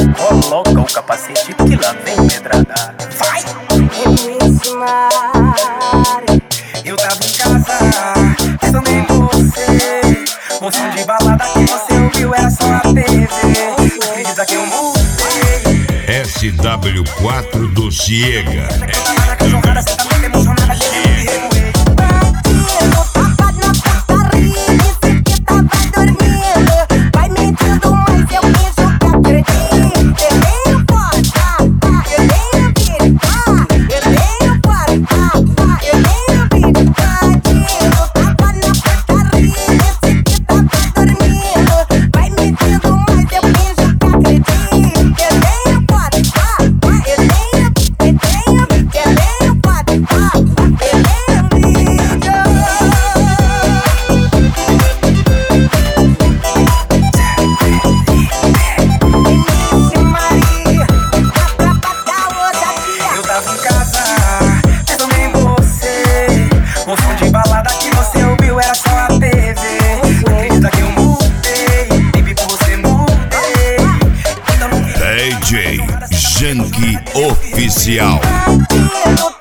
Coloca o capacete que lá vem pedrada. Vai! Eu tava em casa, também você. O som de balada que você ouviu era só a TV. Acredita que eu mudei? SW4 do Ciega. O som de balada que você ouviu era só a TV. Acredita que eu mudei, baby, por você mudei. DJ Janky Oficial.